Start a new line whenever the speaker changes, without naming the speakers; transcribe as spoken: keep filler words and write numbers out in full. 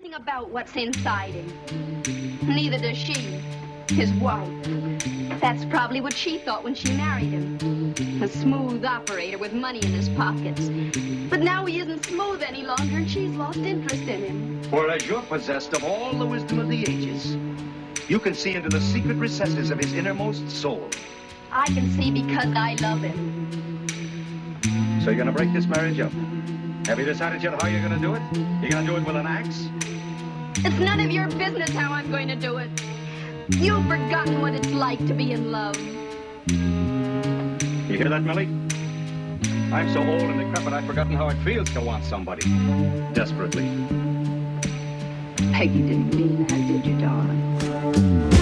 anything about what's inside him. Neither does she, his wife. That's probably what she thought when she married him. A smooth operator with money in his pockets. But now he isn't smooth any longer, and she's lost interest in him.
Whereas you're possessed of all the wisdom of the ages. You can see into the secret recesses of his innermost soul.
I can see because I love him.
So you're gonna break this marriage up? Have you decided yet how you're gonna do it? You're gonna do it with an axe?
It's none of your business how I'm going to do it. You've forgotten what it's like to be in love.
You hear that, Millie? I'm so old and decrepit, I've forgotten how it feels to want somebody. Desperately.
Peggy didn't mean that, did you, darling?